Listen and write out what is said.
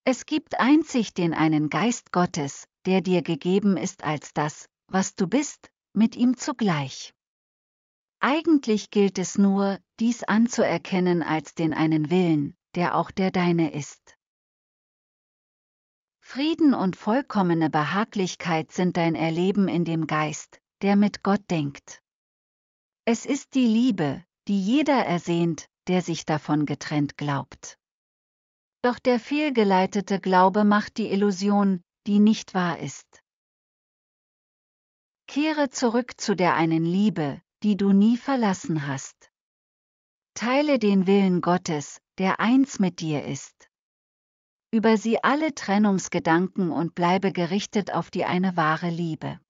Es gibt einzig den einen Geist Gottes, der dir gegeben ist als das, was du bist, mit ihm zugleich. Eigentlich gilt es nur, dies anzuerkennen als den einen Willen, der auch der deine ist. Frieden und vollkommene Behaglichkeit sind dein Erleben in dem Geist, der mit Gott denkt. Es ist die Liebe, die jeder ersehnt, der sich davon getrennt glaubt. Doch der fehlgeleitete Glaube macht die Illusion, die nicht wahr ist. Kehre zurück zu der einen Liebe, die du nie verlassen hast. Teile den Willen Gottes, der eins mit dir ist. Über sie alle Trennungsgedanken und bleibe gerichtet auf die eine wahre Liebe.